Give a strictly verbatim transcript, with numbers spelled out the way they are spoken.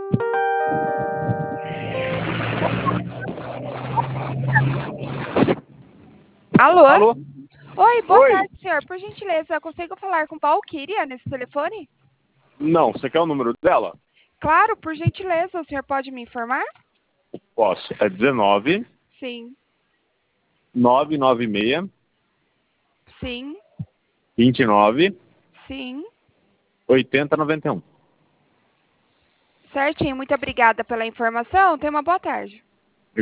Alô? Alô? Oi, boa Oi. tarde, senhor. Por gentileza, consigo falar com Valquíria nesse telefone? Não, você quer o número dela? Claro, por gentileza, o senhor pode me informar? Posso. É dezenove, Sim, nove nove seis, sim, vinte e nove, sim. oitenta noventa e um. Certinho, muito obrigada pela informação. Tenha uma boa tarde.